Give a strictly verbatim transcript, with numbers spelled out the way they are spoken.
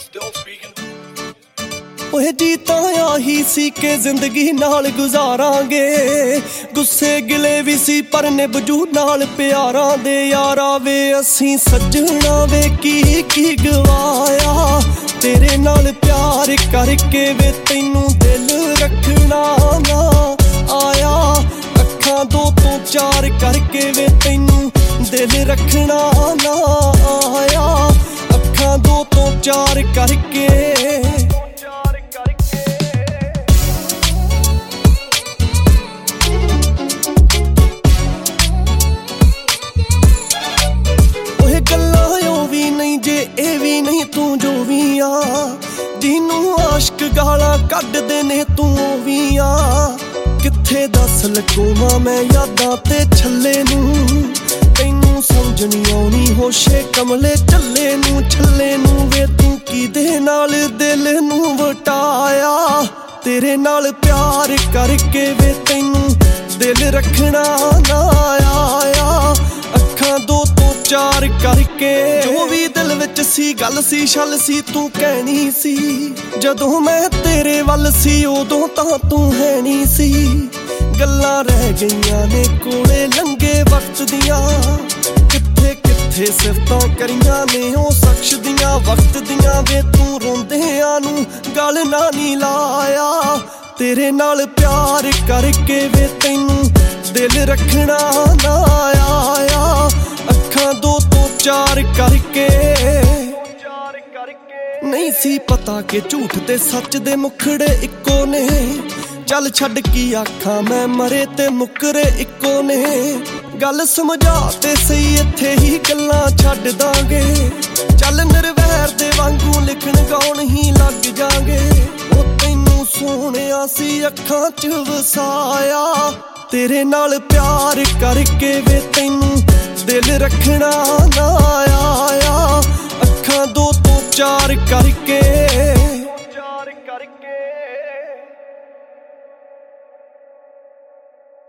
ओए जीता आही सी के जिंदगी नाल गुजारांगे, गुस्से गिले भी सी पर निभजू नाल प्यारां दे यारा वे। असीं सजना वे की की गवाया, तेरे नाल प्यार करके वे तैनू दिल रखना ना आया। अखां दो तो चार करके वे तैनू दिल रखना ना आया। अखां दो तो चार करके ए भी नहीं तू जो भी आ, जिनू आशिक गालां कड्डदे ने तू भी आ। कित्थे दस लगोवां मैं यादां ते छल्ले नू, तैनू समझ नहीं आउणी होशे कमले झल्ले नू छल्ले नू वे। तू किदे नाल दिल नू वटाया, तेरे नाल प्यार करके वे तैनू दिल रखना ना आया। अखां दो तो चार करके जो भी दिल विच सी गल सी छल सी तू कहनी सी। जदों मैं तेरे वल सी उदों तां तू है नहीं सी। गल्लां रह गईयां ने कोले लंघे वक्त दियां, कित्थे कित्थे सिफतां करियां ने ओ शख्स दियां वक्त दियां वे। तू रोंदियां नू गल ना नी लाया, तेरे नाल प्यार करके वे तैनू दिल रखना ना आया। अखां दो तो चार करके नहीं सी पता कि झूठ ते सच दे मुखड़े इक्को ने। चल छड्ड की आखां मैं मरे ते मुकरे इक्को ने। गल समझा ते सही इत्थे ही गल्लां छड्ड दांगे। चल निर्वैर दे वांगू लिखण गाउण ही लग जांगे। ओ तैनू सोहणिया सी अखां च वसाया, तेरे नाल प्यार करके वे तैनू दिल रखना ना आया। अखां दो तो चार करके